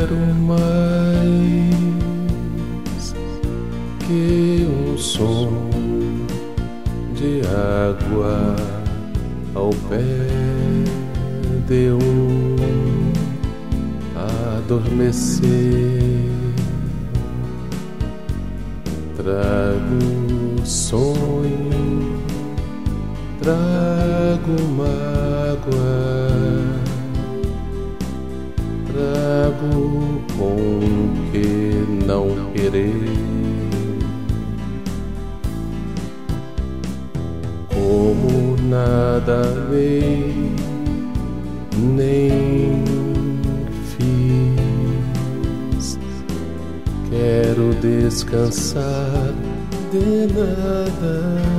quero mais que um som de água ao pé de adormecer. Trago sonho, trago mágoa, trago com que não querer. Como nada amei, nem fiz, quero descansar de nada.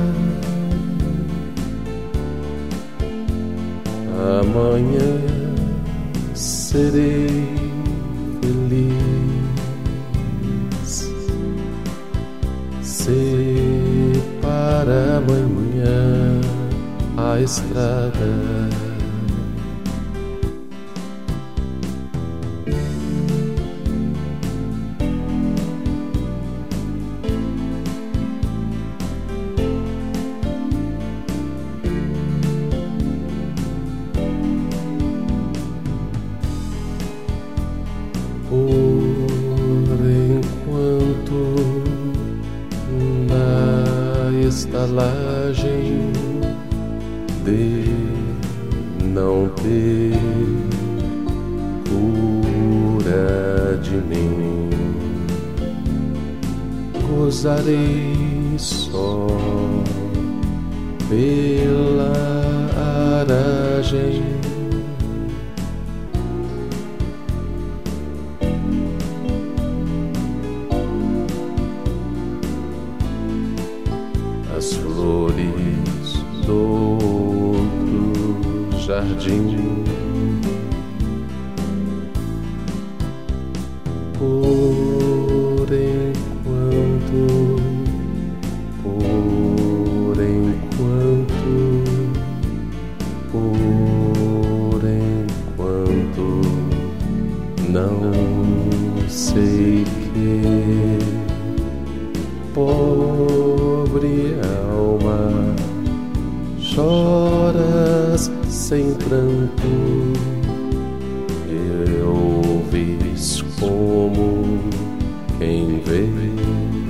Amanhã serei feliz. Se para amanhã a estrada. Por enquanto, na estalagem de não ter cura de mim, gozarei só pela aragem. As flores do outro jardim, por enquanto, por enquanto, por enquanto, não sei que pobre alma, choras sem pranto, e ouves como quem vê.